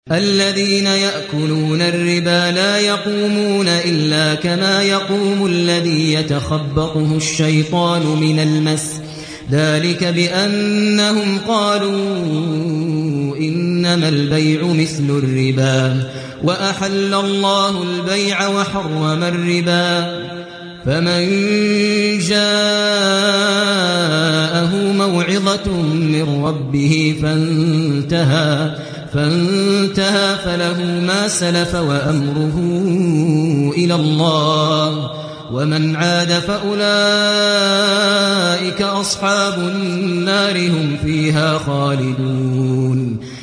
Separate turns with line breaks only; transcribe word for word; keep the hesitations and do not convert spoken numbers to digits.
الذين يأكلون الربا لا يقومون إلا كما يقوم الذي يتخبطه الشيطان من المس ذلك بأنهم قالوا إنما البيع مثل الربا وأحل الله البيع وحرم الربا فمن جاءه موعظة من ربه فانتهى فانتهى فله ما سلف وأمره إلى الله ومن عاد فأولئك أصحاب النار هم فيها خالدون